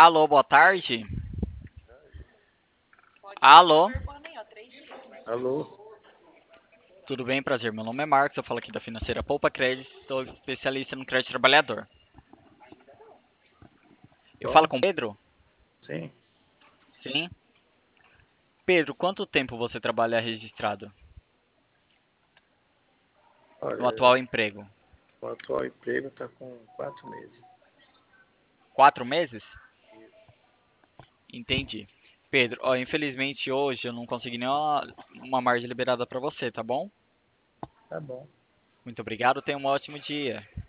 Alô, boa tarde. Alô, Alô? tudo bem? Prazer. Meu nome é Marcos, eu falo aqui da Financeira Poupa Crédito, sou especialista no crédito trabalhador. Eu falo Bom, com o Pedro? sim. Sim. Pedro, quanto tempo você trabalha registrado no Olha, atual emprego? o atual emprego está com 4 meses. 4 meses? Isso. Entendi. Pedro, ó, infelizmente hoje eu não consegui nenhuma uma margem liberada para você, tá bom? Tá bom. Muito obrigado, tenha um ótimo dia.